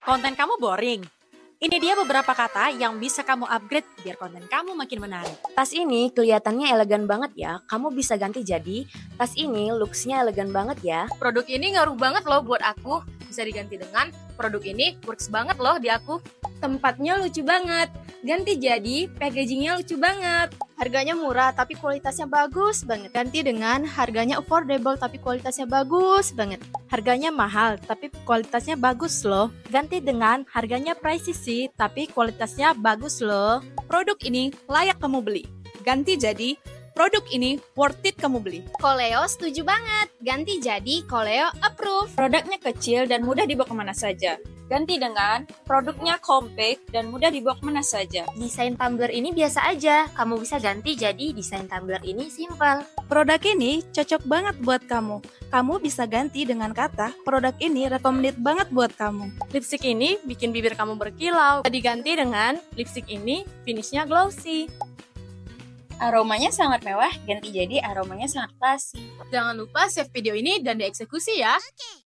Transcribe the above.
Konten kamu boring? Ini dia beberapa kata yang bisa kamu upgrade biar konten kamu makin menarik. Tas ini kelihatannya elegan banget ya. Kamu bisa ganti jadi, tas ini looks-nya elegan banget ya. Produk ini ngaruh banget loh buat aku. Bisa diganti dengan produk ini works banget loh di aku. Tempatnya lucu banget. Ganti jadi, packagingnya lucu banget. Harganya murah tapi kualitasnya bagus banget. Ganti dengan harganya affordable tapi kualitasnya bagus banget. Harganya mahal tapi kualitasnya bagus loh. Ganti dengan harganya pricey sih tapi kualitasnya bagus loh. Produk ini layak kamu beli. Ganti jadi produk ini worth it kamu beli. Koleo setuju banget. Ganti jadi Koleo approve. Produknya kecil dan mudah dibawa kemana saja. Ganti dengan produknya compact dan mudah dibawa kemana saja. Desain tumbler ini biasa aja. Kamu bisa ganti jadi desain tumbler ini simple. Produk ini cocok banget buat kamu. Kamu bisa ganti dengan kata produk ini recommended banget buat kamu. Lipstick ini bikin bibir kamu berkilau. Diganti dengan lipstick ini finishnya glossy. Aromanya sangat mewah, ganti jadi aromanya sangat classy. Jangan lupa save video ini dan dieksekusi ya.